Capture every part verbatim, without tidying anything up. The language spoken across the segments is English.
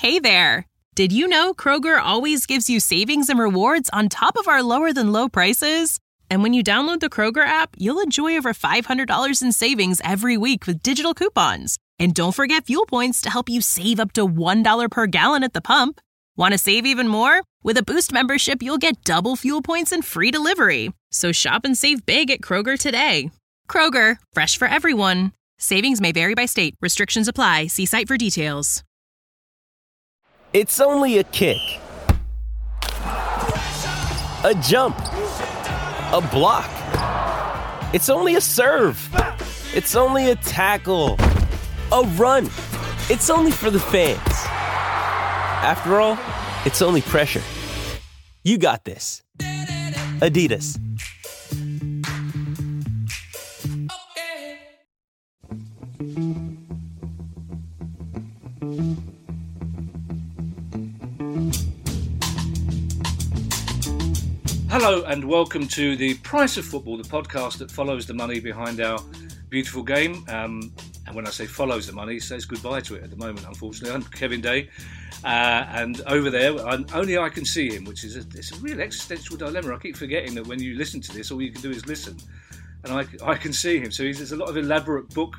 Hey there! Did you know Kroger always gives you savings and rewards on top of our lower-than-low prices? And when you download the Kroger app, you'll enjoy over five hundred dollars in savings every week with digital coupons. And don't forget fuel points to help you save up to one dollar per gallon at the pump. Want to save even more? With a Boost membership, you'll get double fuel points and free delivery. So shop and save big at Kroger today. Kroger, fresh for everyone. Savings may vary by state. Restrictions apply. See site for details. It's only a kick, a jump, a block. It's only a serve. It's only a tackle, a run. It's only for the fans. After all, it's only pressure. You got this. Adidas. Hello and welcome to The Price of Football, the podcast that follows the money behind our beautiful game. Um, and when I say follows the money, says goodbye to it at the moment, unfortunately. I'm Kevin Day. Uh, and over there, I'm, only I can see him, which is a, it's a real existential dilemma. I keep forgetting that when you listen to this, all you can do is listen. And I, I can see him. So he's, there's a lot of elaborate book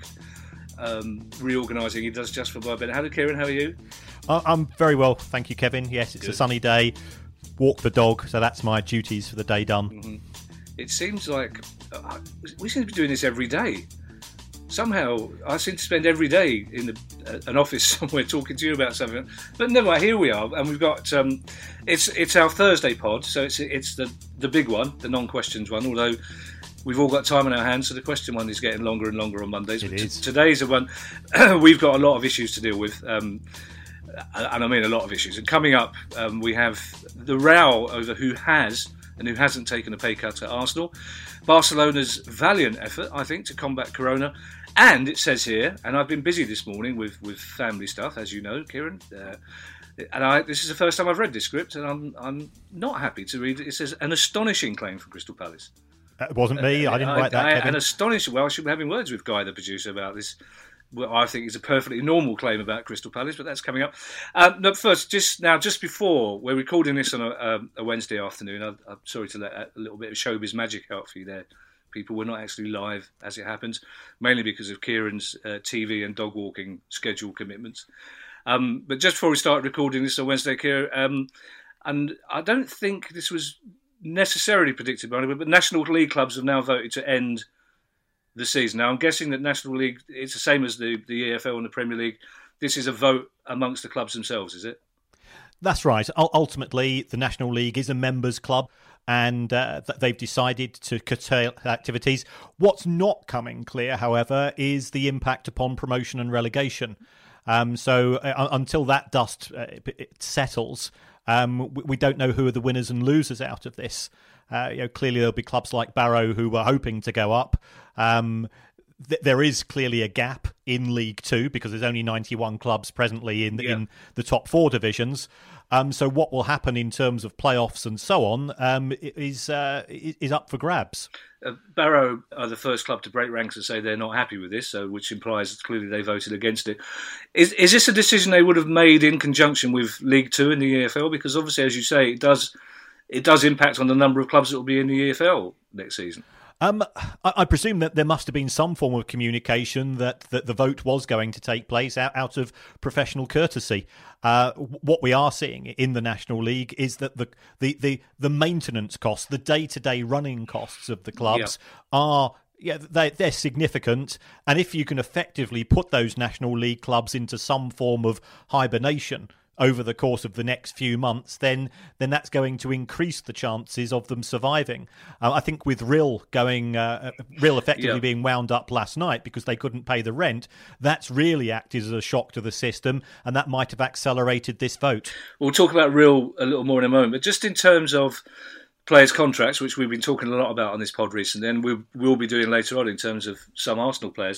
um, reorganising he does just for my benefit. Hello, Kieran. How are you? Uh, I'm very well, thank you, Kevin. Yes, it's Good. A sunny day. Walk the dog, so that's my duties for the day done. Mm-hmm. It seems like uh, we seem to be doing this every day. Somehow, I seem to spend every day in the, uh, an office somewhere talking to you about something. But never mind, here we are, and we've got um, it's it's our Thursday pod, so it's it's the the big one, the non-questions one. Although we've all got time on our hands, so the question one is getting longer and longer on Mondays. It but is. T- today's the one we've got a lot of issues to deal with. Um, And I mean a lot of issues. And coming up, um, we have the row over who has and who hasn't taken a pay cut at Arsenal. Barcelona's valiant effort, I think, to combat Corona. And it says here, and I've been busy this morning with, with family stuff, as you know, Kieran. Uh, and I, this is the first time I've read this script, and I'm I'm not happy to read it. It says, an astonishing claim from Crystal Palace. It wasn't me. I didn't I, write that, I, Kevin. An astonishing... Well, I should be having words with Guy, the producer, about this. Well, I think it's a perfectly normal claim about Crystal Palace, but that's coming up. Um, no, first, just now, just before we're recording this on a, um, a Wednesday afternoon, I, I'm sorry to let a little bit of showbiz magic out for you there. People were not actually live as it happens, mainly because of Kieran's uh, T V and dog walking schedule commitments. Um, but just before we started recording this on Wednesday, Kieran, um, and I don't think this was necessarily predicted by anyone, but National League clubs have now voted to end the season. Now, I'm guessing that National League, it's the same as the, the E F L and the Premier League. This is a vote amongst the clubs themselves, is it? That's right. U- ultimately, the National League is a members' club, and uh, th- they've decided to curtail activities. What's not coming clear, however, is the impact upon promotion and relegation. Um, so uh, until that dust uh, it settles, um, we, we don't know who are the winners and losers out of this. Uh, you know, clearly there'll be clubs like Barrow who were hoping to go up. Um, th- there is clearly a gap in League Two because there's only ninety-one clubs presently in, yeah. in the top four divisions. Um, so what will happen in terms of playoffs and so on um, is uh, is up for grabs. Uh, Barrow are the first club to break ranks and say they're not happy with this, so which implies clearly they voted against it. Is is this a decision they would have made in conjunction with League Two and the E F L? Because obviously, as you say, it does it does impact on the number of clubs that will be in the E F L next season. Um, I, I presume that there must have been some form of communication that, that the vote was going to take place out, out of professional courtesy. Uh, what we are seeing in the National League is that the the, the, the maintenance costs, the day-to-day running costs of the clubs yeah. are... Yeah, they, they're significant, and if you can effectively put those National League clubs into some form of hibernation over the course of the next few months, then then that's going to increase the chances of them surviving. Uh, I think with Real going, uh, Real effectively yeah. being wound up last night because they couldn't pay the rent, that's really acted as a shock to the system, and that might have accelerated this vote. We'll talk about Real a little more in a moment, but just in terms of players' contracts, which we've been talking a lot about on this pod recently, and we will be doing later on in terms of some Arsenal players.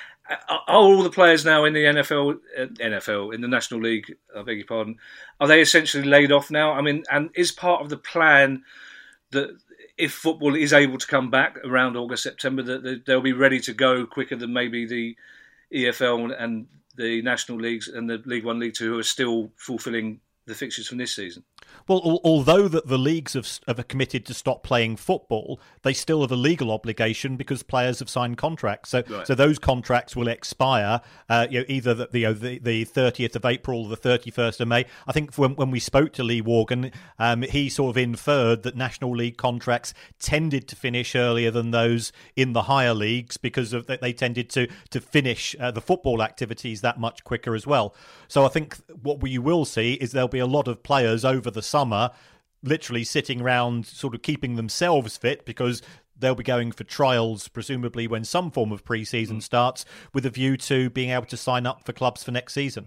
Are all the players now in the N F L, uh, N F L, in the National League, I beg your pardon, are they essentially laid off now? I mean, and is part of the plan that if football is able to come back around August, September, that they'll be ready to go quicker than maybe the E F L and the National Leagues and the League One, League Two, who are still fulfilling the fixtures from this season. Well, al- although that the leagues have, have committed to stop playing football, they still have a legal obligation because players have signed contracts. So, right. so those contracts will expire, uh, you know, either the, you know, the the thirtieth of April or the thirty-first of May. I think when when we spoke to Lee Worgan, um, he sort of inferred that National League contracts tended to finish earlier than those in the higher leagues because of they tended to to finish uh, the football activities that much quicker as well. So I think what we will see is there'll be a lot of players over the summer literally sitting around sort of keeping themselves fit because they'll be going for trials, presumably when some form of pre-season mm. starts, with a view to being able to sign up for clubs for next season.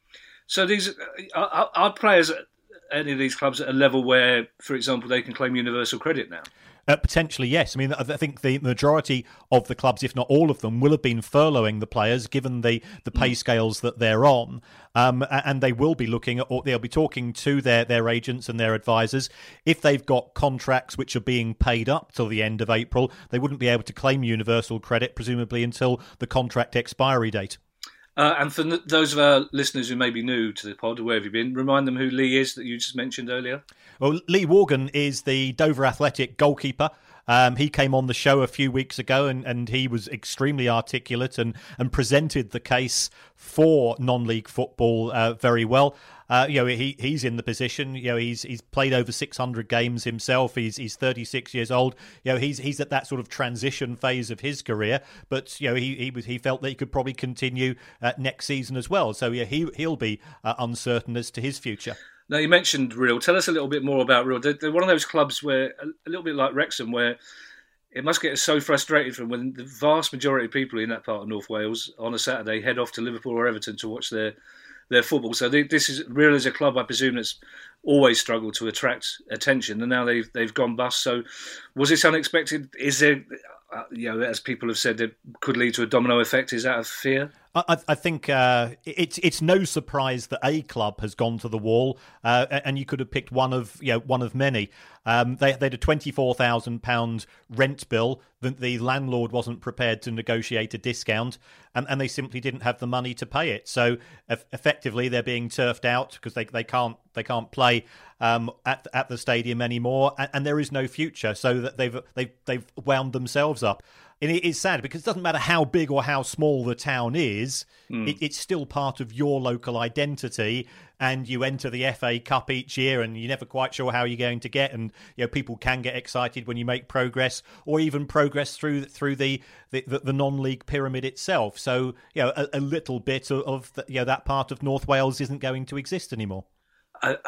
So these are, are players at any of these clubs at a level where, for example, they can claim universal credit now? Uh, potentially, yes. I mean, I think the majority of the clubs, if not all of them, will have been furloughing the players given the, the pay scales that they're on. Um, and they will be looking at, or they'll be talking to their, their agents and their advisors. If they've got contracts which are being paid up till the end of April, they wouldn't be able to claim universal credit, presumably until the contract expiry date. Uh, and for n- those of our listeners who may be new to the pod, where have you been? Remind them who Lee is that you just mentioned earlier. Well, Lee Worgan is the Dover Athletic goalkeeper. Um, he came on the show a few weeks ago and, and he was extremely articulate and, and presented the case for non-league football uh, very well. Uh, you know, he he's in the position. You know, he's he's played over six hundred games himself. He's he's thirty-six years old. You know, he's he's at that sort of transition phase of his career. But you know, he he was he felt that he could probably continue uh, next season as well. So yeah, he he'll be uh, uncertain as to his future. Now, you mentioned Real. Tell us a little bit more about Real. They're, they're one of those clubs where, a little bit like Wrexham, where it must get so frustrated from when the vast majority of people in that part of North Wales on a Saturday head off to Liverpool or Everton to watch their their football. So they, this is Real is a club, I presume, that's always struggled to attract attention, and now they've they've gone bust. So was this unexpected? Is there, uh, you know, as people have said, it could lead to a domino effect? Is that a fear? I, I think uh, it's it's no surprise that a club has gone to the wall, uh, and you could have picked one of you know one of many. Um, they, they had a twenty-four thousand pounds rent bill that the landlord wasn't prepared to negotiate a discount, and, and they simply didn't have the money to pay it. So eff- effectively, they're being turfed out because they they can't they can't play um, at at the stadium anymore, and, and there is no future. So that they've they've they've wound themselves up. And it is sad because it doesn't matter how big or how small the town is, mm. it, it's still part of your local identity. And you enter the F A Cup each year and you're never quite sure how you're going to get. And you know, people can get excited when you make progress or even progress through through the, the, the non-league pyramid itself. So you know, a, a little bit of, of the, you know, that part of North Wales isn't going to exist anymore. Uh,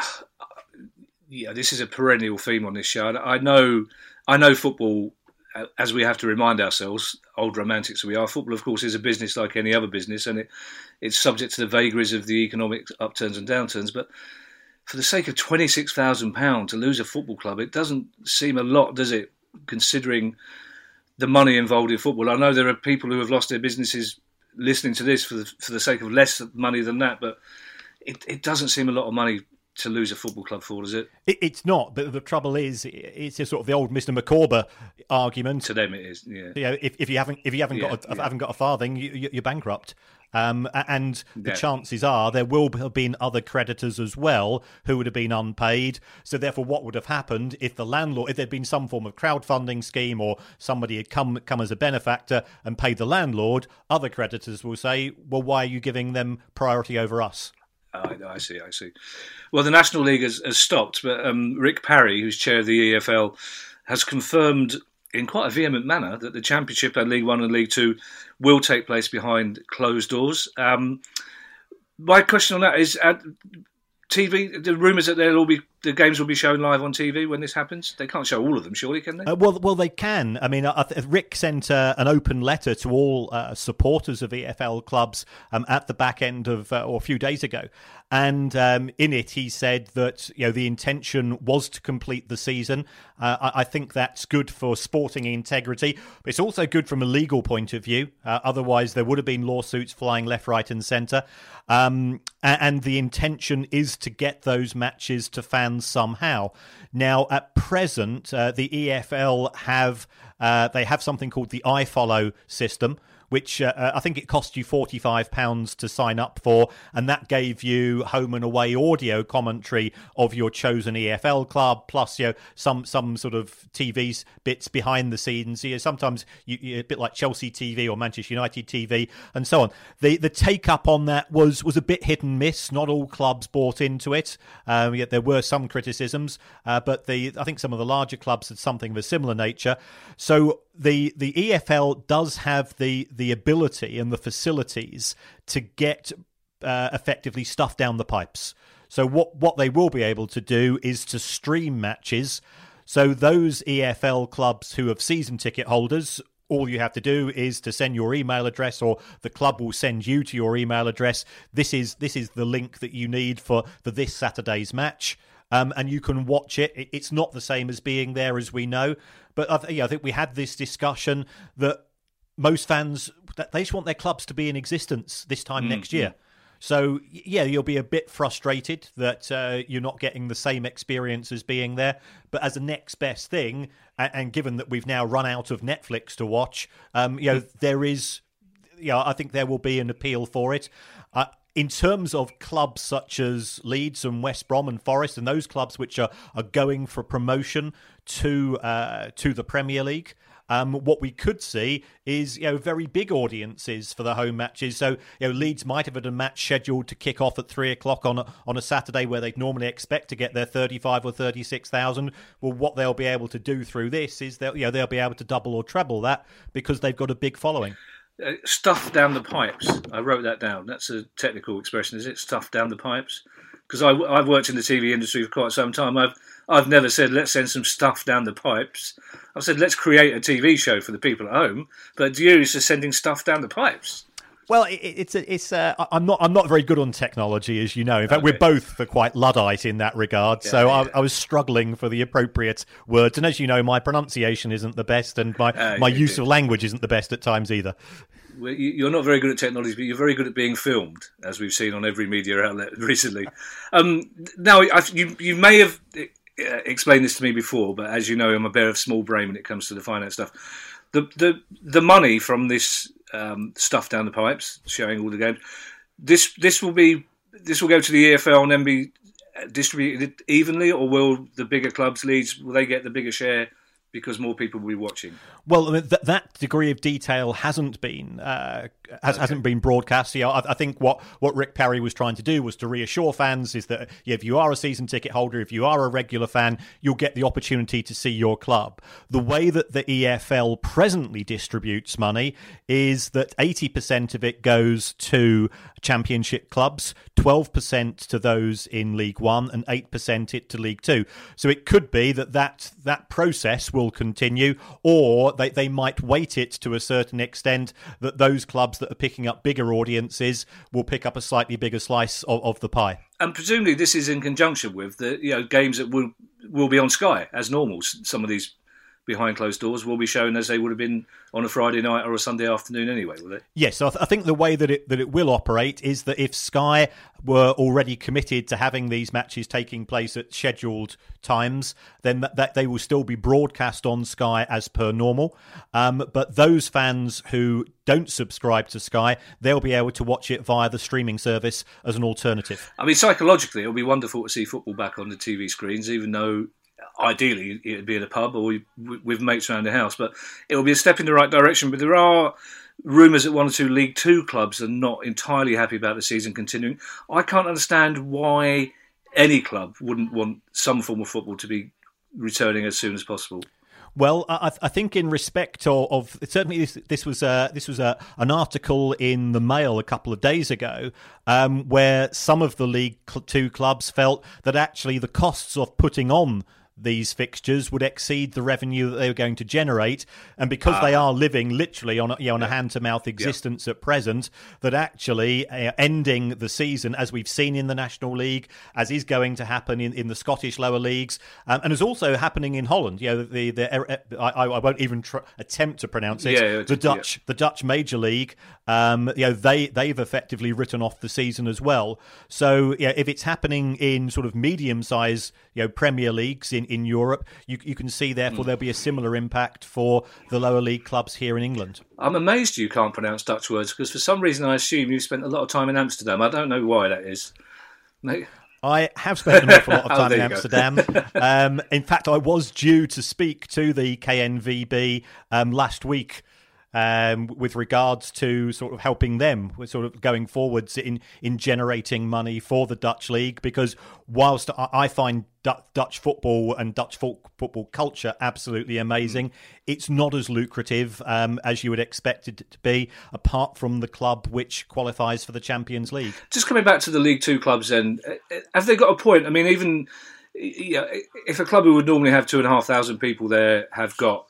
yeah, this is a perennial theme on this show. I know, I know football, as we have to remind ourselves, old romantics we are, football, of course, is a business like any other business, and it, it's subject to the vagaries of the economic upturns and downturns. But for the sake of twenty-six thousand pounds to lose a football club, it doesn't seem a lot, does it, considering the money involved in football? I know there are people who have lost their businesses listening to this for the, for the sake of less money than that, but it, it doesn't seem a lot of money to lose a football club for, does it? it? It's not, but the trouble is, it's just sort of the old Mister McCorber argument. To them, it is. Yeah. You know, if, if you haven't if you haven't yeah, got a, yeah. haven't got a farthing, you, you're bankrupt. Um, and the yeah. chances are there will have been other creditors as well who would have been unpaid. So therefore, what would have happened if the landlord, if there'd been some form of crowdfunding scheme or somebody had come come as a benefactor and paid the landlord, other creditors will say, well, why are you giving them priority over us? I, I see, I see. Well, the National League has, has stopped, but um, Rick Parry, who's chair of the E F L, has confirmed in quite a vehement manner that the Championship and League One and League Two will take place behind closed doors. Um, my question on that is, at T V, the rumours that they'll all be the games will be shown live on T V when this happens. They can't show all of them, surely, can they? Uh, well, well, they can. I mean, uh, Rick sent uh, an open letter to all uh, supporters of E F L clubs um, at the back end of, uh, or a few days ago, and um, in it he said that you know the intention was to complete the season. Uh, I, I think that's good for sporting integrity. But it's also good from a legal point of view. Uh, otherwise, there would have been lawsuits flying left, right, and centre. Um, and, and the intention is to get those matches to fans somehow. Now, at present, uh, the E F L have uh, they have something called the iFollow system, which uh, I think it cost you forty-five pounds to sign up for, and that gave you home and away audio commentary of your chosen E F L club, plus you know some some sort of T V bits behind the scenes. You know, sometimes you, you, a bit like Chelsea T V or Manchester United T V, and so on. The the take up on that was was a bit hit and miss. Not all clubs bought into it. Um, yet there were some criticisms, uh, but the I think some of the larger clubs had something of a similar nature. So the the E F L does have the the ability and the facilities to get uh, effectively stuff down the pipes. So what what they will be able to do is to stream matches. So those E F L clubs who have season ticket holders, all you have to do is to send your email address, or the club will send you to your email address. This is this is the link that you need for, for this Saturday's match. Um, and you can watch it. It's not the same as being there, as we know. But I, th- yeah, I think we had this discussion that most fans, they just want their clubs to be in existence this time mm-hmm. next year. So, yeah, you'll be a bit frustrated that uh, you're not getting the same experience as being there. But as a next best thing, and, and given that we've now run out of Netflix to watch, um, you know, there is, you know, I think there will be an appeal for it. Uh, In terms of clubs such as Leeds and West Brom and Forest and those clubs which are, are going for promotion to uh, to the Premier League, um, what we could see is you know very big audiences for the home matches. So you know Leeds might have had a match scheduled to kick off at three o'clock on a, on a Saturday where they'd normally expect to get their thirty-five or thirty-six thousand. Well, what they'll be able to do through this is they'll you know they'll be able to double or treble that because they've got a big following. Uh, stuff down the pipes. I wrote that down. That's a technical expression, is it? Stuff down the pipes. Because I've worked in the T V industry for quite some time. I've I've never said let's send some stuff down the pipes. I've said let's create a T V show for the people at home. But you're just sending stuff down the pipes. Well, it, it's a, it's a, I'm not I'm not very good on technology, as you know. In fact, okay. We're both quite Luddite in that regard. Yeah, so yeah. I, I was struggling for the appropriate words, and as you know, my pronunciation isn't the best, and my uh, my use do. of language isn't the best at times either. Well, you're not very good at technology, but you're very good at being filmed, as we've seen on every media outlet recently. Um, now, I, you you may have explained this to me before, but as you know, I'm a bear of small brain when it comes to the finance stuff. The the the money from this um, stuff down the pipes, showing all the games, this this will be this will go to the E F L and then be distributed evenly, or will the bigger clubs, Leeds, will they get the bigger share because more people will be watching? Well, I mean, th- that degree of detail hasn't been uh, has, okay. hasn't been broadcast. You know, I, I think what, what Rick Parry was trying to do was to reassure fans is that yeah, if you are a season ticket holder, if you are a regular fan, you'll get the opportunity to see your club. The way that the E F L presently distributes money is that eighty percent of it goes to Championship clubs, twelve percent to those in League One, and eight percent it to League Two. So it could be that that, that process will continue, or they, they might weight it to a certain extent that those clubs that are picking up bigger audiences will pick up a slightly bigger slice of, of the pie. And presumably this is in conjunction with the you know games that will will be on Sky as normal. Some of these behind closed doors will be shown as they would have been on a Friday night or a Sunday afternoon anyway, will they? Yes, so I, th- I think the way that it that it will operate is that if Sky were already committed to having these matches taking place at scheduled times, then that, that they will still be broadcast on Sky as per normal. Um, but those fans who don't subscribe to Sky, they'll be able to watch it via the streaming service as an alternative. I mean, psychologically, it'll be wonderful to see football back on the T V screens, even though ideally it'd be in a pub or with mates around the house, but it'll be a step in the right direction. But there are rumours that one or two League Two clubs are not entirely happy about the season continuing. I can't understand why any club wouldn't want some form of football to be returning as soon as possible. Well, I, I think in respect of, of certainly this, this was a, this was a, an article in the Mail a couple of days ago um, where some of the League Two clubs felt that actually the costs of putting on these fixtures would exceed the revenue that they were going to generate, and because uh, they are living literally on a, you know, on yeah. a hand-to-mouth existence yeah. at present, that actually uh, ending the season, as we've seen in the National League, as is going to happen in, in the Scottish lower leagues, um, and is also happening in Holland. You know, the the uh, I, I won't even tr- attempt to pronounce it. Yeah, the Dutch, yeah. the Dutch Major League. Um, you know, they they've effectively written off the season as well. So, yeah, if it's happening in sort of medium-sized, you know, Premier Leagues in in Europe. You, you can see, therefore, mm. there'll be a similar impact for the lower league clubs here in England. I'm amazed you can't pronounce Dutch words, because for some reason I assume you spent a lot of time in Amsterdam. I don't know why that is. Mate. I have spent an awful lot of time oh, in Amsterdam. um, in fact, I was due to speak to the K N V B um, last week um, with regards to sort of helping them with sort of going forwards in, in generating money for the Dutch league, because whilst I find Dutch football and Dutch football culture absolutely amazing, it's not as lucrative um, as you would expect it to be, apart from the club which qualifies for the Champions League. Just coming back to the League Two clubs then, have they got a point? I mean, even you know, if a club who would normally have two and a half thousand people there have got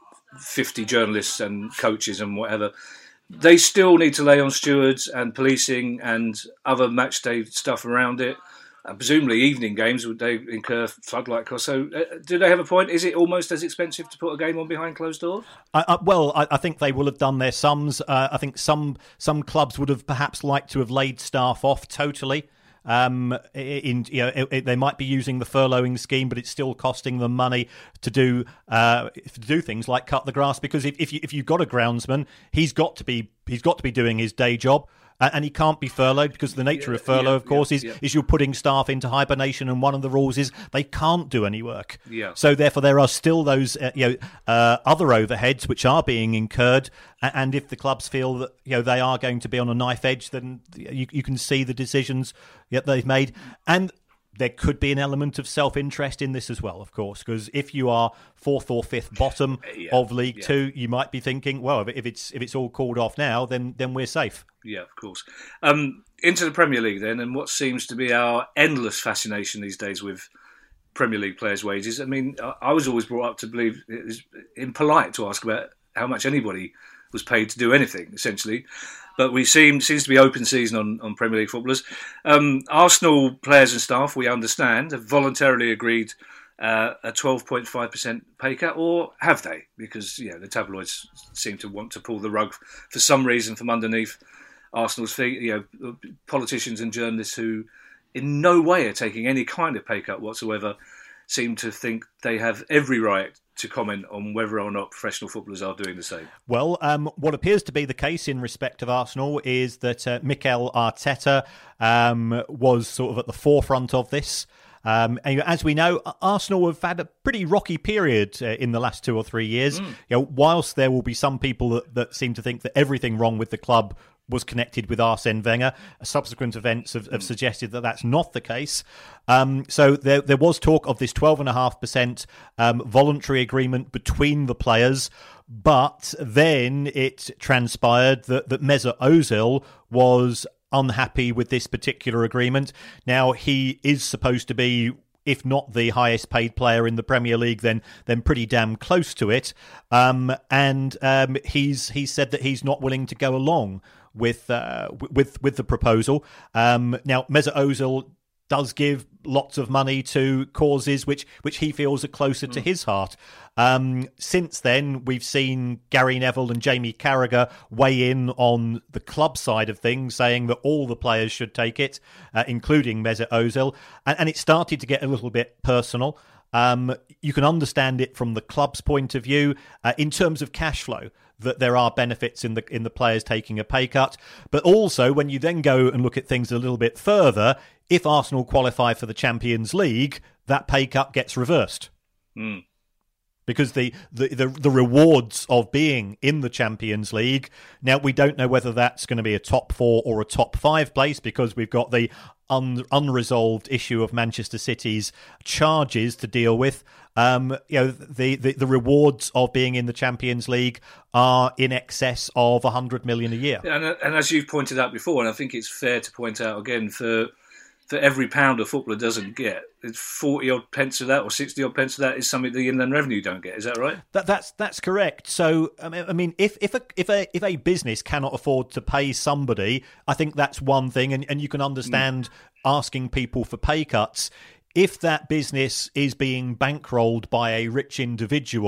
fifty journalists and coaches and whatever, they still need to lay on stewards and policing and other match day stuff around it. Uh, presumably evening games, would they incur floodlight costs? So uh, do they have a point? Is it almost as expensive to put a game on behind closed doors? I, I, well, I, I think they will have done their sums. Uh, I think some some clubs would have perhaps liked to have laid staff off totally. Um, in you know, it, it, they might be using the furloughing scheme, but it's still costing them money to do uh, to do things like cut the grass. Because if if, you, if you've got a groundsman, he's got to be he's got to be doing his day job. And he can't be furloughed, because the nature yeah, of furlough, yeah, of course, yeah, is, yeah. is you're putting staff into hibernation, and one of the rules is they can't do any work. Yeah. So therefore, there are still those uh, you know uh, other overheads which are being incurred. And if the clubs feel that you know they are going to be on a knife edge, then you, you can see the decisions that they've made. And there could be an element of self-interest in this as well, of course, because if you are fourth or fifth bottom yeah, of League yeah. Two, you might be thinking, well, if it's if it's all called off now, then then we're safe. Yeah, of course. Um, into the Premier League then, and what seems to be our endless fascination these days with Premier League players' wages. I mean, I was always brought up to believe it is impolite to ask about how much anybody was paid to do anything, essentially. But we seem seems to be open season on, on Premier League footballers. Um, Arsenal players and staff, we understand, have voluntarily agreed uh, a twelve point five percent pay cut, or have they? Because you know, the tabloids seem to want to pull the rug for some reason from underneath Arsenal's feet. You know, politicians and journalists who in no way are taking any kind of pay cut whatsoever seem to think they have every right to comment on whether or not professional footballers are doing the same. Well, um, what appears to be the case in respect of Arsenal is that uh, Mikel Arteta um, was sort of at the forefront of this. Um, and as we know, Arsenal have had a pretty rocky period uh, in the last two or three years. Mm. You know, whilst there will be some people that, that seem to think that everything wrong with the club was connected with Arsene Wenger, subsequent events have, have suggested that that's not the case. Um, so there, there was talk of this twelve point five percent um, voluntary agreement between the players, but then it transpired that, that Mesut Ozil was unhappy with this particular agreement. Now, he is supposed to be, if not the highest paid player in the Premier League, then then pretty damn close to it. Um, and um, he's he said that he's not willing to go along with uh, with with the proposal. Um, now, Mesut Ozil does give lots of money to causes which which he feels are closer mm. to his heart. Um, since then, we've seen Gary Neville and Jamie Carragher weigh in on the club side of things, saying that all the players should take it, uh, including Mesut Ozil. And, and it started to get a little bit personal. Um, you can understand it from the club's point of view uh, in terms of cash flow, that there are benefits in the in the players taking a pay cut. But also, when you then go and look at things a little bit further, if Arsenal qualify for the Champions League, that pay cut gets reversed. Mm. Because the, the, the, the rewards of being in the Champions League, now we don't know whether that's going to be a top four or a top five place, because we've got the un, unresolved issue of Manchester City's charges to deal with. Um, you know, the, the, the rewards of being in the Champions League are in excess of one hundred million a year. And, and as you've pointed out before, and I think it's fair to point out again, for for every pound a footballer doesn't get, it's forty odd pence of that or sixty odd pence of that is something the Inland Revenue don't get. Is that right? That, that's that's correct. So I mean, if if a if a if a business cannot afford to pay somebody, I think that's one thing, and, and you can understand mm. asking people for pay cuts. If that business is being bankrolled by a rich individual,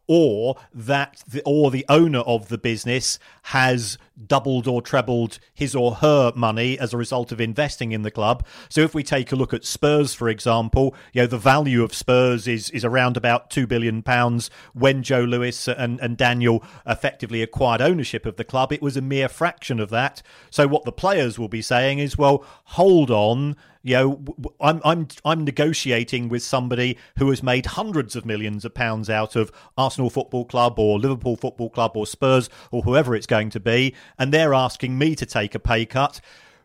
or that the, or the owner of the business has doubled or trebled his or her money as a result of investing in the club. So if we take a look at Spurs, for example, you know, the value of Spurs is is around about two billion pounds. When Joe Lewis and, and Daniel effectively acquired ownership of the club, it was a mere fraction of that. So what the players will be saying is, well, hold on, you know, I'm I'm I'm negotiating with somebody who has made hundreds of millions of pounds out of Arsenal Football Club or Liverpool Football Club or Spurs or whoever it's going to be, and they're asking me to take a pay cut.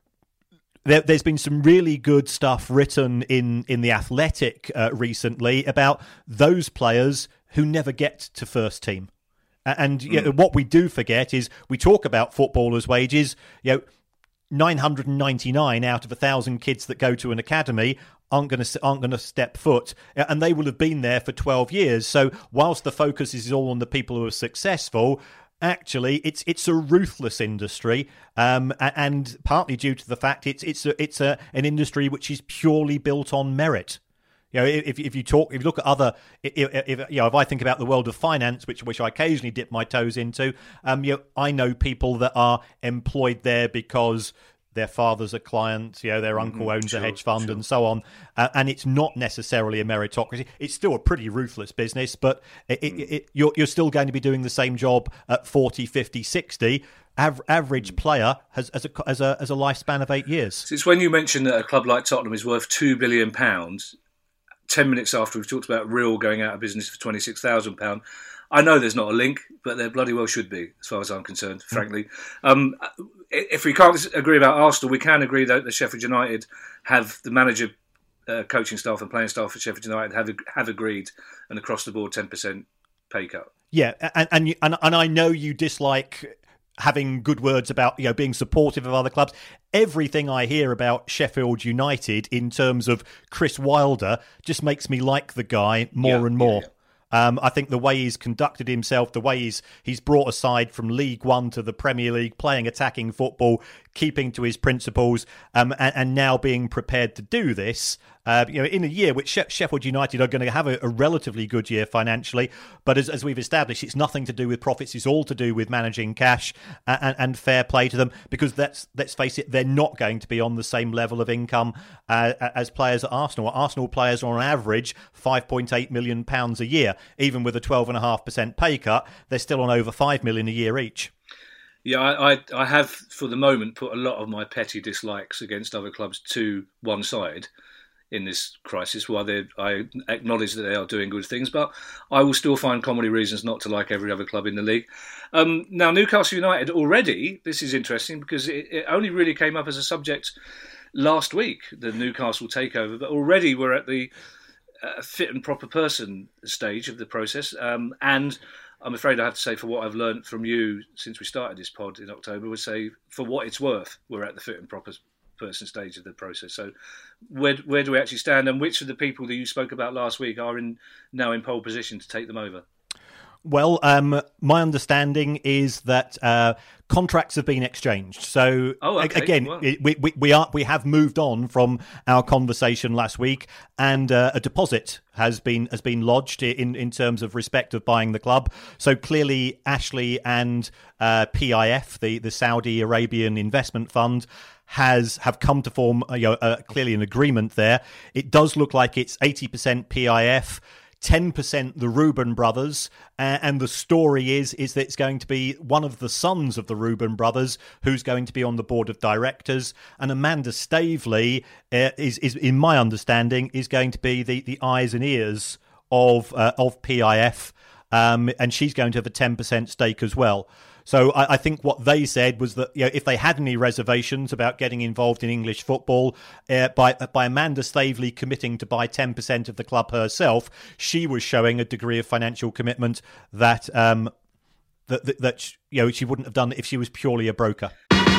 There, there's been some really good stuff written in in The Athletic uh, recently about those players who never get to first team. And you know, what we do forget is we talk about footballers' wages. You know, nine hundred ninety-nine out of a thousand kids that go to an academy aren't going to aren't going to step foot, and they will have been there for twelve years. So whilst the focus is all on the people who are successful, actually it's it's a ruthless industry, um, and partly due to the fact it's it's a, it's a, an industry which is purely built on merit. You know, if if you talk, if you look at other, if, if you know, if I think about the world of finance, which which I occasionally dip my toes into, um, you know, I know people that are employed there because their father's a client, you know, their uncle mm-hmm, owns sure, a hedge fund, sure. and so on, uh, and it's not necessarily a meritocracy. It's still a pretty ruthless business, but it, mm. it, it, you're you're still going to be doing the same job at forty, fifty, sixty. Aver- average player has as a as a as a lifespan of eight years. So it's when you mention that a club like Tottenham is worth two billion pounds. Ten minutes after we've talked about Real going out of business for twenty-six thousand pounds. I know there's not a link, but there bloody well should be, as far as I'm concerned, frankly. Um, if we can't agree about Arsenal, we can agree that the Sheffield United have the manager, uh, coaching staff and playing staff at Sheffield United have have agreed an across-the-board ten percent pay cut. Yeah, and and, you, and and I know you dislike having good words about, you know, being supportive of other clubs. Everything I hear about Sheffield United in terms of Chris Wilder just makes me like the guy more yeah, and more. Yeah, yeah. Um, I think the way he's conducted himself, the way he's he's brought a side from League One to the Premier League, playing attacking football, keeping to his principles, um, and, and now being prepared to do this, uh, you know, in a year which she- Sheffield United are going to have a, a relatively good year financially. But as, as we've established, it's nothing to do with profits. It's all to do with managing cash and, and, and fair play to them, because that's, let's face it, they're not going to be on the same level of income uh, as players at Arsenal. Arsenal players are on average five point eight million pounds a year. Even with a twelve point five percent pay cut, they're still on over five million pounds a year each. Yeah, I, I, I have, for the moment, put a lot of my petty dislikes against other clubs to one side in this crisis, while I acknowledge that they are doing good things, but I will still find comedy reasons not to like every other club in the league. Um, now, Newcastle United already, this is interesting because it, it only really came up as a subject last week, the Newcastle takeover, but already we're at the uh, fit and proper person stage of the process, um, and I'm afraid I have to say, for what I've learned from you since we started this pod in October, would say, for what it's worth, we're at the fit and proper person stage of the process. So where where do we actually stand, and which of the people that you spoke about last week are in now in pole position to take them over? Well, um, my understanding is that uh, contracts have been exchanged. So oh, okay. again, wow. we, we we are we have moved on from our conversation last week, and uh, a deposit has been has been lodged in, in terms of respect of buying the club. So clearly, Ashley and uh, P I F, the the Saudi Arabian investment fund, has have come to form you know, uh, clearly an agreement there. It does look like it's eighty percent P I F, ten percent the Reuben brothers, uh, and the story is is that it's going to be one of the sons of the Reuben brothers who's going to be on the board of directors, and Amanda Staveley uh, is, is, in my understanding, is going to be the, the eyes and ears of uh, of P I F, um, and she's going to have a ten percent stake as well. So I, I think what they said was that, you know, if they had any reservations about getting involved in English football, uh, by by Amanda Staveley committing to buy ten percent of the club herself, she was showing a degree of financial commitment that um that that, that you know she wouldn't have done if she was purely a broker.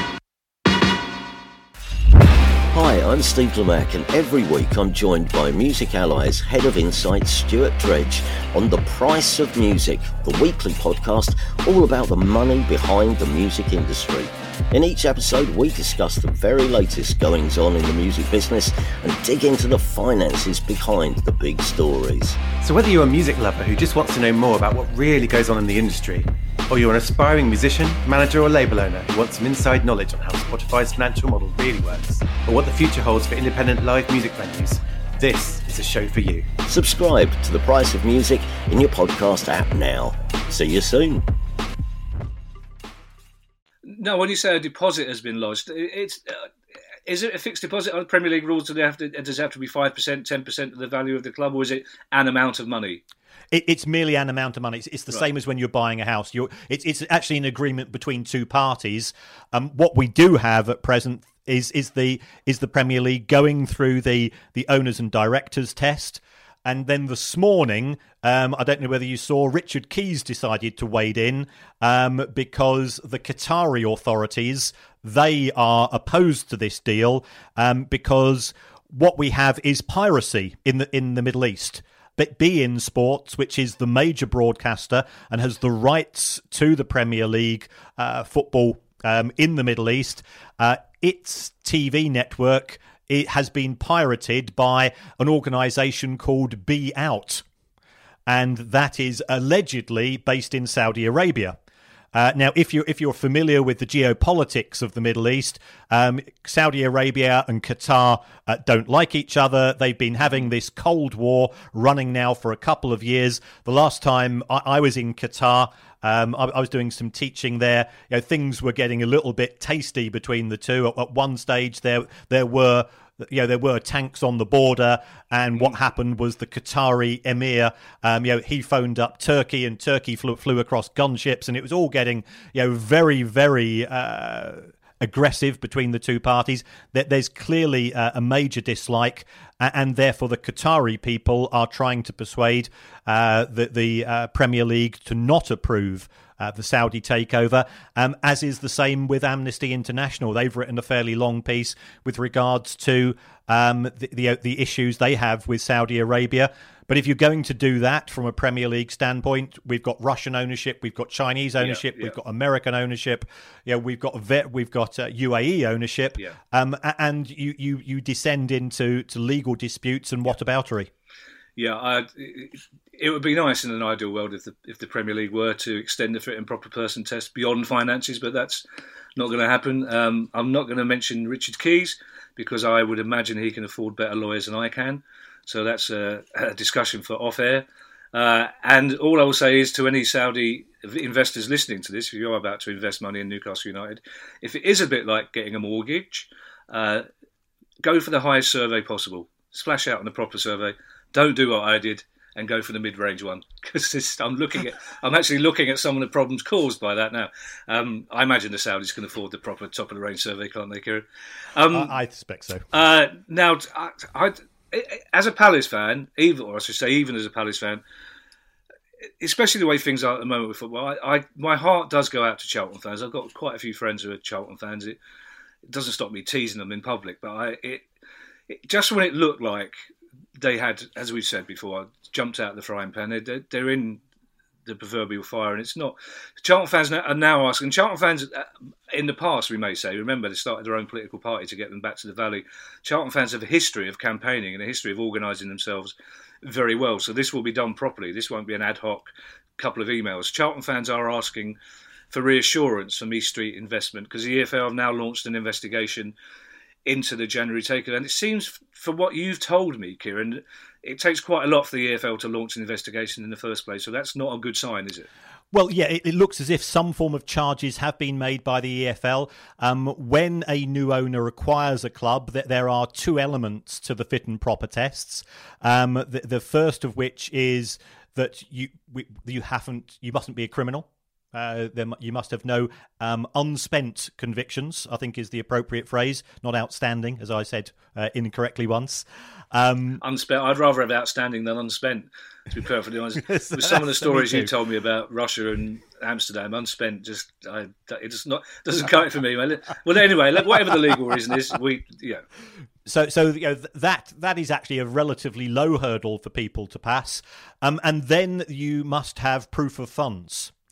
Hi, I'm Steve Lamack, and every week I'm joined by Music Ally's Head of Insight, Stuart Dredge, on The Price of Music, the weekly podcast all about the money behind the music industry. In each episode, we discuss the very latest goings on in the music business and dig into the finances behind the big stories. So whether you're a music lover who just wants to know more about what really goes on in the industry, or you're an aspiring musician, manager or label owner who wants some inside knowledge on how Spotify's financial model really works, or what the future holds for independent live music venues, this is a show for you. Subscribe to The Price of Music in your podcast app now. See you soon. No, when you say a deposit has been lodged, it's uh, is it a fixed deposit on Premier League rules? Do they have to, does it have to be five percent, ten percent of the value of the club, or is it an amount of money? It, it's merely an amount of money. It's, it's the right. same as when you're buying a house. You're, it's, it's actually an agreement between two parties. Um, what we do have at present is is the is the Premier League going through the the owners and directors test. And then this morning, um, I don't know whether you saw, Richard Keys decided to wade in um, because the Qatari authorities, they are opposed to this deal um, because what we have is piracy in the in the Middle East. But beIN Sports, which is the major broadcaster and has the rights to the Premier League uh, football um, in the Middle East, uh, its T V network, it has been pirated by an organisation called Be Out, and that is allegedly based in Saudi Arabia. Uh, now, if you're, if you're familiar with the geopolitics of the Middle East, um, Saudi Arabia and Qatar uh, don't like each other. They've been having this Cold War running now for a couple of years. The last time I, I was in Qatar, Um, I, I was doing some teaching there. You know, things were getting a little bit tasty between the two. At, at one stage, there there were you know there were tanks on the border, and what happened was the Qatari emir, um, you know, he phoned up Turkey, and Turkey flew flew across gunships, and it was all getting you know very very. Uh, aggressive between the two parties. There's clearly uh, a major dislike, and therefore the Qatari people are trying to persuade uh, the, the uh, Premier League to not approve uh, the Saudi takeover, um, as is the same with Amnesty International. They've written a fairly long piece with regards to um, the, the the issues they have with Saudi Arabia. But if you're going to do that from a Premier League standpoint, we've got Russian ownership, we've got Chinese ownership, yeah, yeah. we've got American ownership, you know, we've got vet, we've got uh, U A E ownership, yeah. um, and you, you you descend into to legal disputes and whataboutery. Yeah, I, it would be nice in an ideal world if the if the Premier League were to extend the fit and proper person test beyond finances, but that's not going to happen. Um, I'm not going to mention Richard Keys because I would imagine he can afford better lawyers than I can. So that's a, a discussion for off-air. Uh, and all I will say is to any Saudi investors listening to this, if you are about to invest money in Newcastle United, if it is a bit like getting a mortgage, uh, go for the highest survey possible. Splash out on the proper survey. Don't do what I did and go for the mid-range one, because I'm looking at, I'm actually looking at some of the problems caused by that now. Um, I imagine the Saudis can afford the proper top-of-the-range survey, can't they, Kieran? Um, I, I suspect so. Uh, now, I... I As a Palace fan, even or I should say, even as a Palace fan, especially the way things are at the moment with football, I, I my heart does go out to Charlton fans. I've got quite a few friends who are Charlton fans. It, it doesn't stop me teasing them in public, but I, it, it, just when it looked like they had, as we've said before, jumped out of the frying pan, they, they're in the proverbial fire, and it's not. Charlton fans are now asking. Charlton fans, in the past, we may say, remember they started their own political party to get them back to the Valley. Charlton fans have a history of campaigning and a history of organising themselves very well. So this will be done properly. This won't be an ad hoc couple of emails. Charlton fans are asking for reassurance from East Street Investment because the E F L have now launched an investigation into the January takeover, and it seems, for what you've told me, Kieran, it takes quite a lot for the E F L to launch an investigation in the first place, so that's not a good sign, is it? Well, yeah, it, it looks as if some form of charges have been made by the E F L. Um, when a new owner acquires a club, th- there are two elements to the fit and proper tests. Um, the, the first of which is that you we, you haven't you mustn't be a criminal. Uh, there, you must have no um, unspent convictions, I think is the appropriate phrase, not outstanding, as I said uh, incorrectly once. Um, unspent. I'd rather have outstanding than unspent, to be perfectly honest. With some of the stories you told me about Russia and Amsterdam, unspent, just I, it just not doesn't cut it for me. Well, anyway, whatever the legal reason is, we yeah. So, so you know, that that is actually a relatively low hurdle for people to pass, um, and then you must have proof of funds.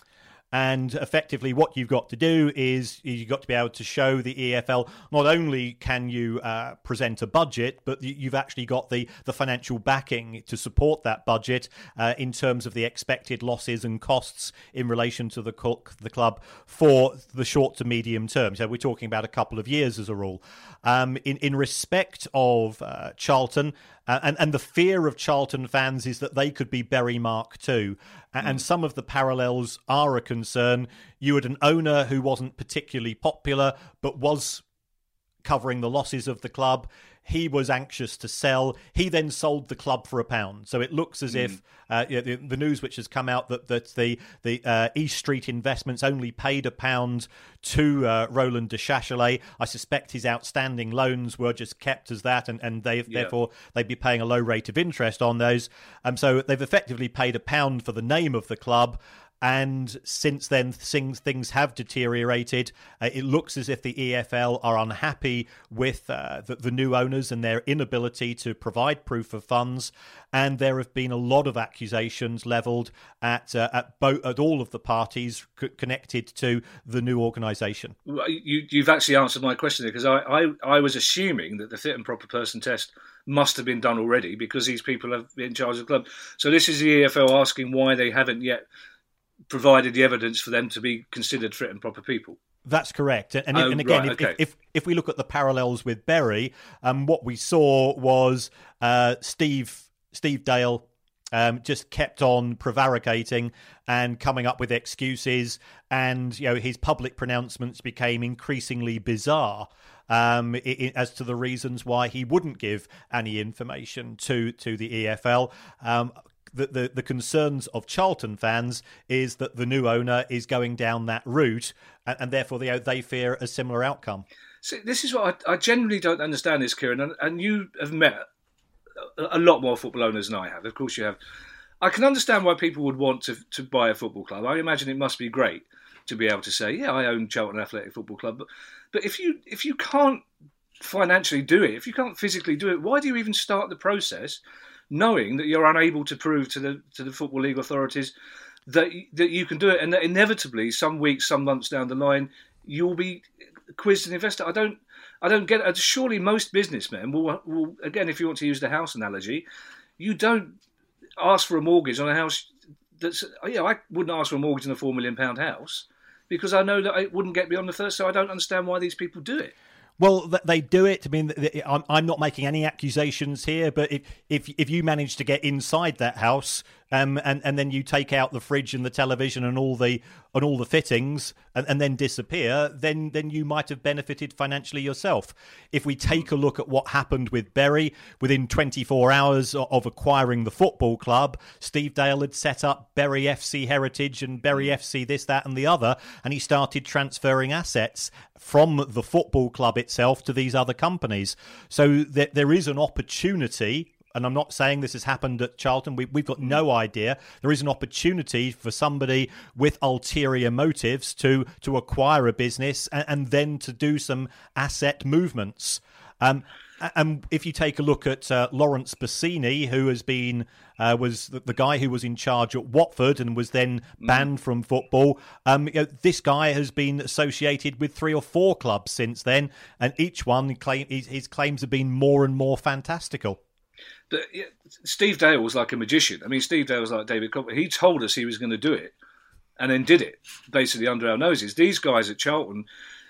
And effectively what you've got to do is you've got to be able to show the E F L not only can you uh, present a budget, but you've actually got the, the financial backing to support that budget uh, in terms of the expected losses and costs in relation to the, the club for the short to medium term. So we're talking about a couple of years as a rule. Um, in, in respect of uh, Charlton, uh, and, and the fear of Charlton fans is that they could be Bury Mark two. Mm. And some of the parallels are a concern. You had an owner who wasn't particularly popular, but was covering the losses of the club. He was anxious to sell. He then sold the club for a pound. So it looks as mm. if uh, the, the news which has come out that, that the, the uh, East Street Investments only paid a pound to uh, Roland Duchâtelet. I suspect his outstanding loans were just kept as that, and, and they yeah. therefore they'd be paying a low rate of interest on those. Um, so they've effectively paid a pound for the name of the club. And since then, things things have deteriorated. Uh, it looks as if the E F L are unhappy with uh, the, the new owners and their inability to provide proof of funds. And there have been a lot of accusations levelled at uh, at, bo- at all of the parties c- connected to the new organisation. You, you've actually answered my question there, because I, I, I was assuming that the fit and proper person test must have been done already because these people have been in charge of the club. So this is the E F L asking why they haven't yet provided the evidence for them to be considered fit and proper people. That's correct. And, oh, and again, right, if, okay. if, if if we look at the parallels with Bury, um, what we saw was uh, Steve Steve Dale um, just kept on prevaricating and coming up with excuses, and you know his public pronouncements became increasingly bizarre. Um, it, it, as to the reasons why he wouldn't give any information to to the E F L. Um, The, the the concerns of Charlton fans is that the new owner is going down that route, and, and therefore they they fear a similar outcome. See, this is what I, I genuinely don't understand this, Kieran, and, and you have met a, a lot more football owners than I have. Of course you have. I can understand why people would want to, to buy a football club. I imagine it must be great to be able to say, yeah, I own Charlton Athletic Football Club. But, but if you if you can't financially do it, if you can't physically do it, why do you even start the process knowing that you're unable to prove to the to the Football League authorities that that you can do it, and that inevitably, some weeks, some months down the line, you'll be quizzed and invested? I don't, I don't get it. Surely most businessmen will, will, again, if you want to use the house analogy, you don't ask for a mortgage on a house that's, yeah, I wouldn't ask for a mortgage on a four million pound house because I know that it wouldn't get beyond the first. So I don't understand why these people do it. Well, they do it. I mean, I'm not making any accusations here, but if if if you manage to get inside that house, um, and and then you take out the fridge and the television and all the and all the fittings, and, and then disappear, then then you might have benefited financially yourself. If we take a look at what happened with Bury, within twenty-four hours of acquiring the football club, Steve Dale had set up Bury F C Heritage and Bury F C this, that, and the other, and he started transferring assets from the football club itself to these other companies. So there, there is an opportunity, and I'm not saying this has happened at Charlton, we, we've got no idea. There is an opportunity for somebody with ulterior motives to, to acquire a business and, and then to do some asset movements. Um, and if you take a look at uh, Lawrence Bassini, who has been uh, was the, the guy who was in charge at Watford and was then banned mm. from football, um, you know, this guy has been associated with three or four clubs since then, and each one claim his, his claims have been more and more fantastical. But yeah, Steve Dale was like a magician. I mean, Steve Dale was like David Copper. He told us he was going to do it, and then did it basically under our noses. These guys at Charlton,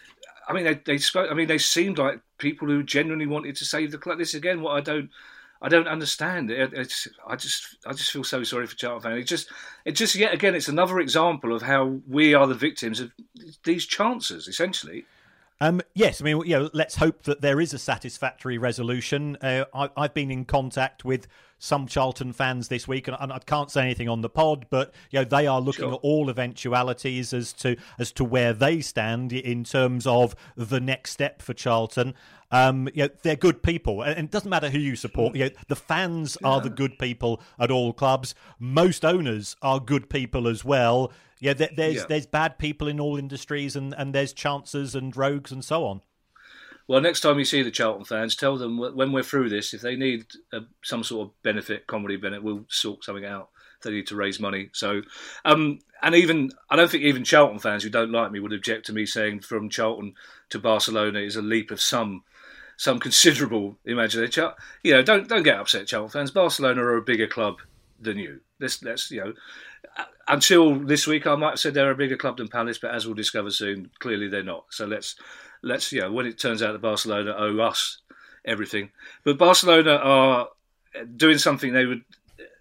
I mean, they they spoke. I mean, they seemed like people who genuinely wanted to save the club. This again, what I don't, I don't understand. It, it's, I just, I just feel so sorry for Charlton fans. It just, it just yet again, it's another example of how we are the victims of these chances, essentially. Um, yes, I mean, you know, let's hope that there is a satisfactory resolution. Uh, I, I've been in contact with some Charlton fans this week, and, and I can't say anything on the pod, but you know, they are looking sure. at all eventualities as to as to where they stand in terms of the next step for Charlton. Um, you know, they're good people, and it doesn't matter who you support. You know, the fans yeah. are the good people at all clubs. Most owners are good people as well. Yeah, there, there's yeah. there's bad people in all industries, and, and there's chancers and rogues and so on. Well, next time you see the Charlton fans, tell them when we're through this, if they need a, some sort of benefit, comedy benefit, we'll sort something out. they need to raise money. So, um, and even I don't think even Charlton fans who don't like me would object to me saying from Charlton to Barcelona is a leap of some some considerable imagination. You know, don't don't get upset, Charlton fans. Barcelona are a bigger club than you. Let's let's you know. Until this week, I might have said they're a bigger club than Palace, but as we'll discover soon, clearly they're not. So let's let's you know when it turns out that Barcelona owe us everything, but Barcelona are doing something they would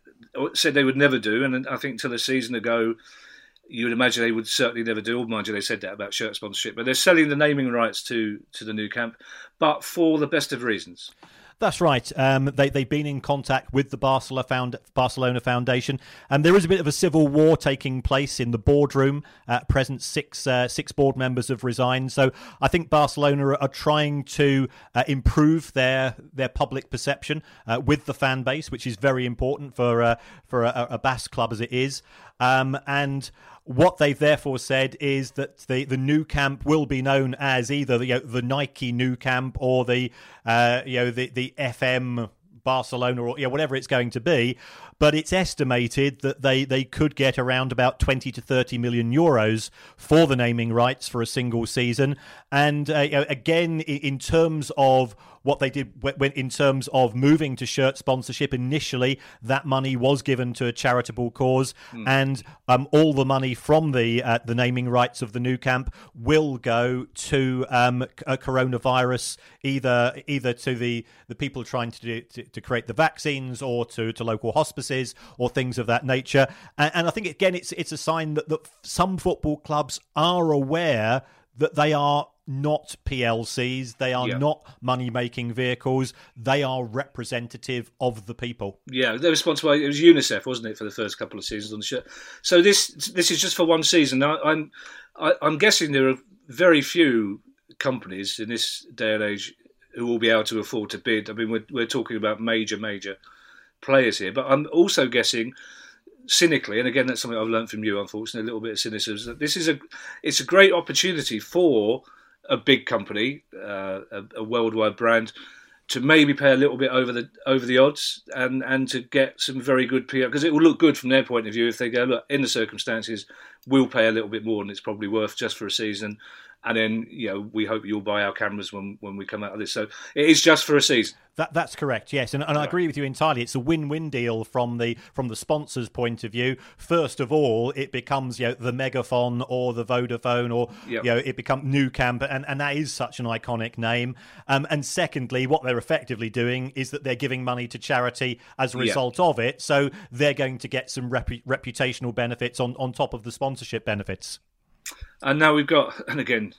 said they would never do, and I think till a season ago, you would imagine they would certainly never do. Mind you, they said that about shirt sponsorship, but they're selling the naming rights to to the Nou Camp, but for the best of reasons. That's right. Um, they, they've been in contact with the Barcelona, Found, Barcelona Foundation, and there is a bit of a civil war taking place in the boardroom. At present, six uh, six board members have resigned. So I think Barcelona are, are trying to uh, improve their their public perception uh, with the fan base, which is very important for uh, for a, a Basque club as it is. Um, and what they've therefore said is that the, the Nou Camp will be known as either the, you know, the Nike Nou Camp or the uh, you know the, the F M Barcelona or you know, whatever it's going to be. But it's estimated that they, they could get around about twenty to thirty million euros for the naming rights for a single season. And uh, you know, again, in terms of what they did when, in terms of moving to shirt sponsorship, initially that money was given to a charitable cause, mm. and um, all the money from the uh, the naming rights of the Nou Camp will go to um, a coronavirus, either either to the, the people trying to, do, to to create the vaccines or to, to local hospices or things of that nature. And, and I think again, it's it's a sign that, that some football clubs are aware that they are not P L Cs, they are yeah. not money-making vehicles, they are representative of the people. Yeah, they're responsible. It was UNICEF, wasn't it, for the first couple of seasons on the shirt? So this this is just for one season. Now, I'm I, I'm guessing there are very few companies in this day and age who will be able to afford to bid. I mean, we're we're talking about major major players here, but I'm also guessing, cynically, and again that's something I've learned from you, unfortunately, a little bit of cynicism, that this is a it's a great opportunity for a big company, uh, a, a worldwide brand, to maybe pay a little bit over the over the odds and, and to get some very good P R, because it will look good from their point of view if they go, look, in the circumstances, we'll pay a little bit more than it's probably worth just for a season. And then, you know, we hope you'll buy our cameras when, when we come out of this. So it is just for a season. That that's correct, yes, and, and I agree with you entirely. It's a win-win deal from the from the sponsor's point of view. First of all, it becomes you know the Megaphone or the Vodafone, or yep. you know it becomes Nou Camp, and, and that is such an iconic name. Um, and secondly, what they're effectively doing is that they're giving money to charity as a result yep. of it. So they're going to get some repu- reputational benefits on, on top of the sponsorship benefits. And now we've got, and again,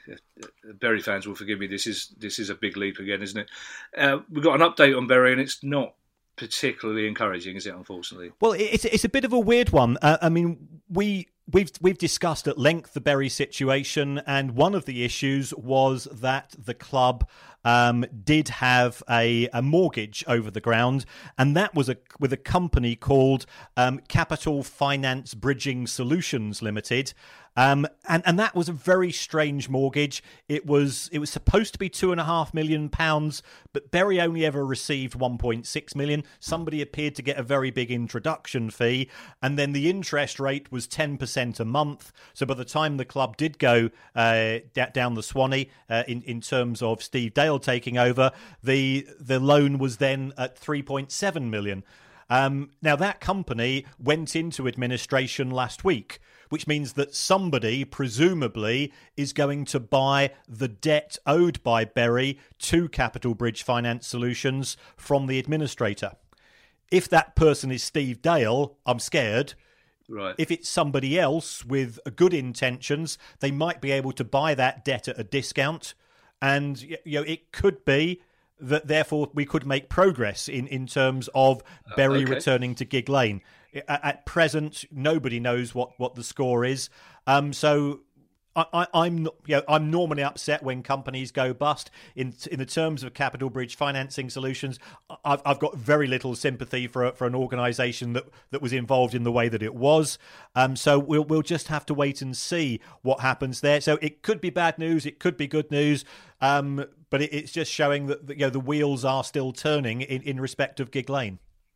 Bury fans will forgive me, this is this is a big leap again, isn't it? Uh, we've got an update on Bury, and it's not particularly encouraging, is it, unfortunately? Well, it's it's a bit of a weird one. Uh, I mean, we... We've we've discussed at length the Bury situation, and one of the issues was that the club um, did have a, a mortgage over the ground, and that was a with a company called um, Capital Finance Bridging Solutions Limited. Um, and, and that was a very strange mortgage. It was it was supposed to be two and a half million pounds, but Bury only ever received one point six million. Somebody appeared to get a very big introduction fee, and then the interest rate was ten percent a month. So by the time the club did go uh, d- down the Swanee uh, in in terms of Steve Dale taking over, the the loan was then at three point seven million. Um, now that company went into administration last week, which means that somebody, presumably, is going to buy the debt owed by Bury to Capital Bridge Finance Solutions from the administrator. If that person is Steve Dale, I'm scared. Right. If it's somebody else with good intentions, they might be able to buy that debt at a discount. And you know, it could be that therefore we could make progress in, in terms of Bury uh, okay. returning to Gig Lane. At present, nobody knows what, what the score is. Um, so I, I, I'm you know, I'm normally upset when companies go bust. In in the terms of Capital Bridge Financing Solutions, I've I've got very little sympathy for for an organisation that, that was involved in the way that it was. Um, so we'll we'll just have to wait and see what happens there. So it could be bad news, it could be good news. Um, but it, it's just showing that you know the wheels are still turning in, in respect of Gig Lane.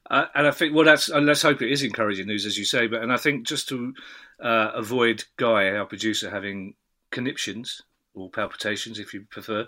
Uh, and I think, well, that's and let's hope it is encouraging news, as you say. But and I think just to uh, avoid Guy, our producer, having conniptions or palpitations, if you prefer,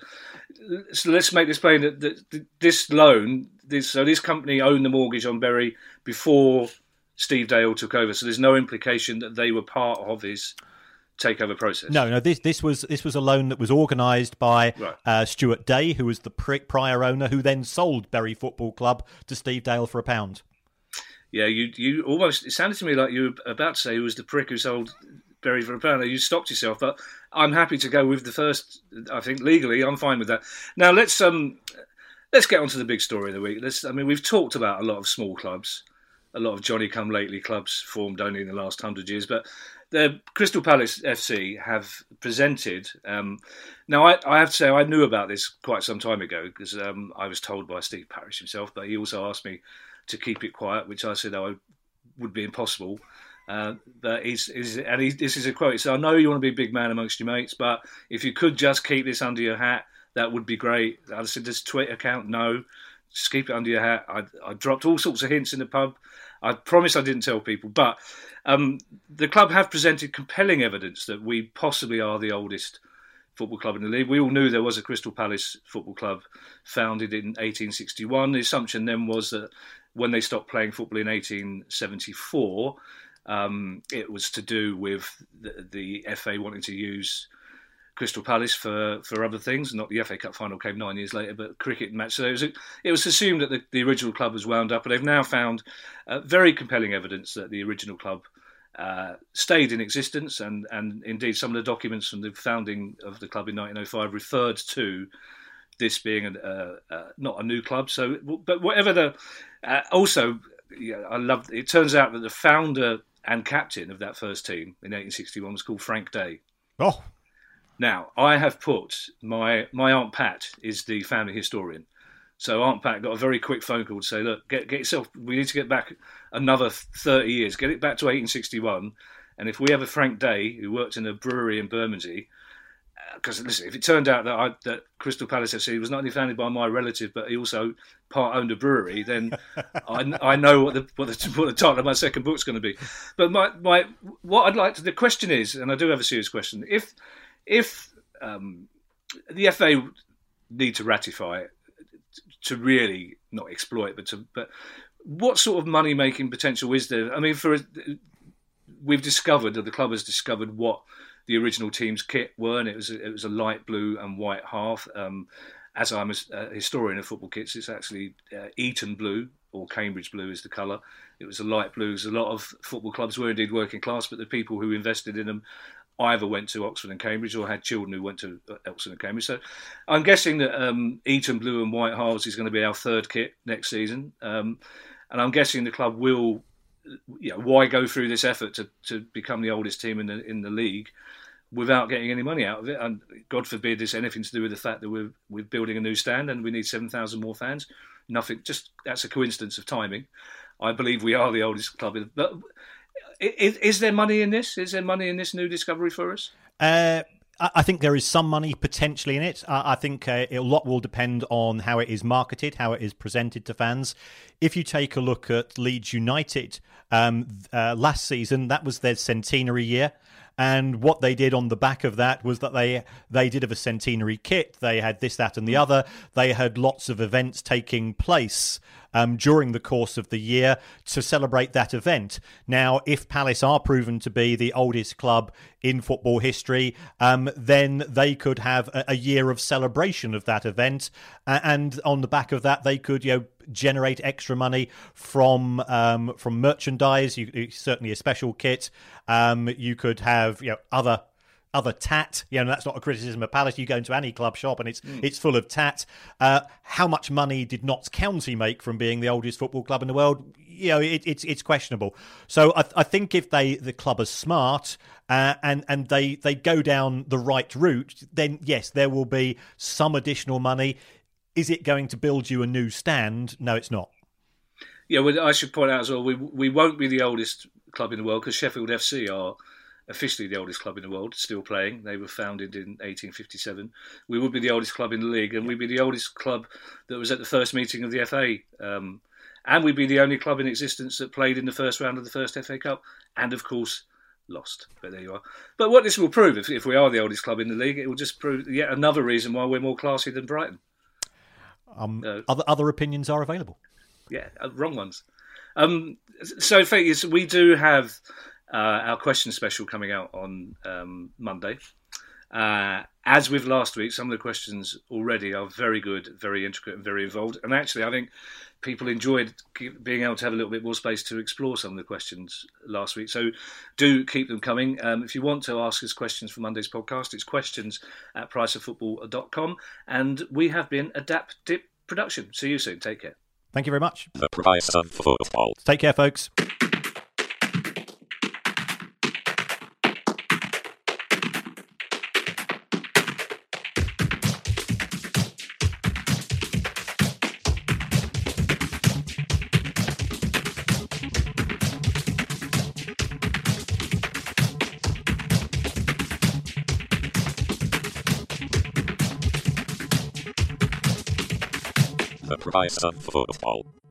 so let's make this plain that, that this loan, this so this company owned the mortgage on Bury before Steve Dale took over. So there's no implication that they were part of his takeover process. No, no. This this was this was a loan that was organised by Right. uh, Stuart Day, who was the prior owner, who then sold Bury Football Club to Steve Dale for a pound. Yeah, you you almost, it sounded to me like you were about to say who was the prick who sold Bury for a pound. You stopped yourself, but I'm happy to go with the first. I think legally, I'm fine with that. Now let's um let's get on to the big story of the week. Let's. I mean, we've talked about a lot of small clubs, a lot of Johnny-come-lately clubs formed only in the last hundred years, but the Crystal Palace F C have presented. Um, now, I, I have to say, I knew about this quite some time ago because um, I was told by Steve Parish himself, but he also asked me to keep it quiet, which I said oh, would be impossible. Uh, but he's, he's and he, this is a quote. He said, "I know you want to be a big man amongst your mates, but if you could just keep this under your hat, that would be great." I said, "This Twitter account, no, just keep it under your hat." I, I dropped all sorts of hints in the pub. I promise I didn't tell people, but um, the club have presented compelling evidence that we possibly are the oldest football club in the league. We all knew there was a Crystal Palace Football Club founded in eighteen sixty-one. The assumption then was that when they stopped playing football in eighteen seventy-four, um, it was to do with the, the F A wanting to use Crystal Palace for, for other things. Not the F A Cup final came nine years later, but cricket match. So it was, it was assumed that the, the original club was wound up, but they've now found uh, very compelling evidence that the original club uh, stayed in existence, and, and indeed some of the documents from the founding of the club in nineteen oh five referred to this being a, uh, uh, not a new club. So, but whatever the uh, also, yeah, I love. It turns out that the founder and captain of that first team in eighteen sixty-one was called Frank Day. Oh. Now, I have put, my my Aunt Pat is the family historian. So Aunt Pat got a very quick phone call to say, look, get, get yourself, we need to get back another thirty years, get it back to eighteen sixty-one. And if we have a Frank Day, who worked in a brewery in Bermondsey, because uh, listen, if it turned out that, I, that Crystal Palace F C was not only founded by my relative, but he also part owned a brewery, then I, I know what the, what the what the title of my second book's going to be. But my, my what I'd like to, the question is, and I do have a serious question, if If um, the F A need to ratify it to really not exploit, but to, but what sort of money making potential is there? I mean, for we've discovered that the club has discovered what the original team's kit were, and it was it was a light blue and white half. Um, as I'm a historian of football kits, it's actually uh, Eton blue or Cambridge blue is the colour. It was a light blue. A lot of football clubs were indeed working class, but the people who invested in them either went to Oxford and Cambridge or had children who went to Oxford and Cambridge. So I'm guessing that um, Eton blue and white halves is going to be our third kit next season. Um, and I'm guessing the club will, you know, why go through this effort to, to become the oldest team in the in the league without getting any money out of it? And God forbid it's anything to do with the fact that we're we're building a new stand and we need seven thousand more fans. Nothing, just that's a coincidence of timing. I believe we are the oldest club. In, but Is, is there money in this? Is there money in this new discovery for us? Uh, I think there is some money potentially in it. I think uh, a lot will depend on how it is marketed, how it is presented to fans. If you take a look at Leeds United, um, uh, last season, that was their centenary year. And what they did on the back of that was that they they did have a centenary kit. They had this, that and the other. They had lots of events taking place um, during the course of the year to celebrate that event. Now, if Palace are proven to be the oldest club in football history, um, then they could have a, a year of celebration of that event. Uh, and on the back of that, they could, you know, generate extra money from um, from merchandise. You, you, certainly a special kit. Um, you could have, you know, other other tat. You know, that's not a criticism of Palace. You go into any club shop and it's mm. it's full of tat. Uh, how much money did Notts County make from being the oldest football club in the world? You know, it, it's it's questionable. So I, I think if they the club are smart uh, and and they they go down the right route, then yes, there will be some additional money. Is it going to build you a new stand? No, it's not. Yeah, well, I should point out as well, we we won't be the oldest club in the world because Sheffield F C are officially the oldest club in the world, still playing. They were founded in eighteen fifty-seven. We would be the oldest club in the league, and we'd be the oldest club that was at the first meeting of the F A. Um, and we'd be the only club in existence that played in the first round of the first F A Cup, and of course lost. But there you are. But what this will prove, if, if we are the oldest club in the league, it will just prove yet another reason why we're more classy than Brighton. Um, uh, other other opinions are available. Yeah, uh, wrong ones. Um, so, Fake is, we do have uh, our question special coming out on um, Monday. Uh, as with last week, some of the questions already are very good, very intricate and very involved. And actually, I think people enjoyed being able to have a little bit more space to explore some of the questions last week. So do keep them coming. Um, if you want to ask us questions for Monday's podcast, it's questions at price of football dot com. And we have been Adapt Dip Production. See you soon. Take care. Thank you very much. The Price of Football. Take care, folks. The Price of Football.